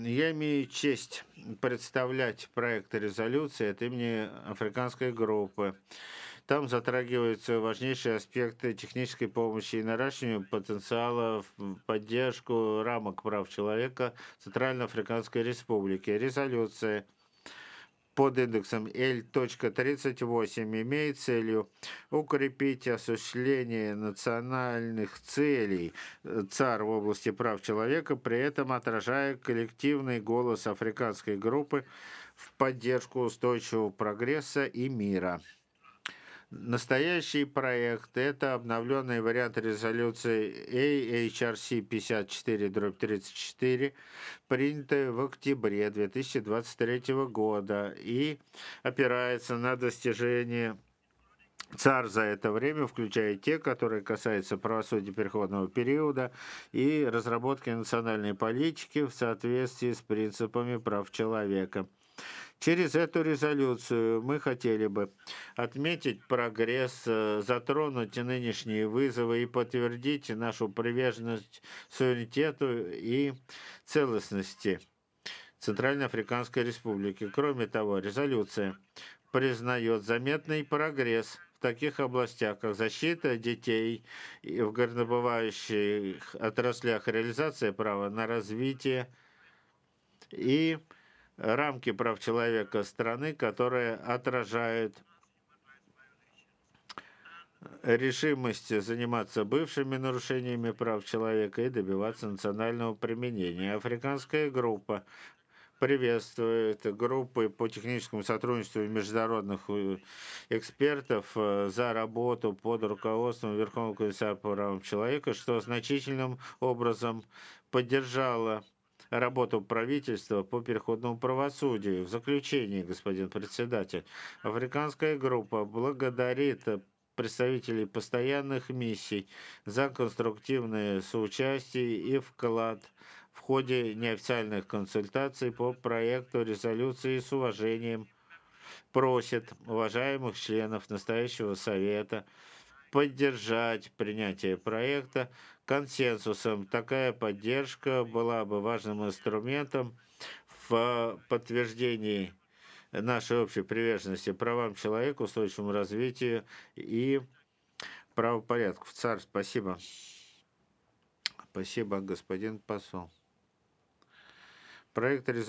Я имею честь представлять проект резолюции от имени африканской группы. Там затрагиваются важнейшие аспекты технической помощи и наращивания потенциала в поддержку рамок прав человека Центральноафриканской Республики. Резолюция под индексом L.38 имеет целью укрепить осуществление национальных целей ЦАР в области прав человека, при этом отражая коллективный голос африканской группы в поддержку устойчивого прогресса и мира. Настоящий проект – это обновленный вариант резолюции AHRC 54/34, принятый в октябре 2023 года и опирается на достижения ЦАР за это время, включая те, которые касаются правосудия переходного периода и разработки национальной политики в соответствии с принципами прав человека. Через эту резолюцию мы хотели бы отметить прогресс, затронуть нынешние вызовы и подтвердить нашу приверженность суверенитету и целостности Центральноафриканской Республики. Кроме того, резолюция признает заметный прогресс в таких областях, как защита детей и в горнодобывающих отраслях, реализация права на развитие и рамки прав человека страны, которые отражают решимость заниматься бывшими нарушениями прав человека и добиваться национального применения. Африканская группа приветствует группы по техническому сотрудничеству и международных экспертов за работу под руководством Верховного комиссара по правам человека, что значительным образом поддержало работу правительства по переходному правосудию. В заключение, господин председатель, африканская группа благодарит представителей постоянных миссий за конструктивное соучастие и вклад в ходе неофициальных консультаций по проекту резолюции с уважением просит уважаемых членов настоящего совета поддержать принятие проекта консенсусом. Такая поддержка была бы важным инструментом в подтверждении нашей общей приверженности правам человека, устойчивому развитию и правопорядку. ЦАР, спасибо. Спасибо, господин посол. Проект резолюции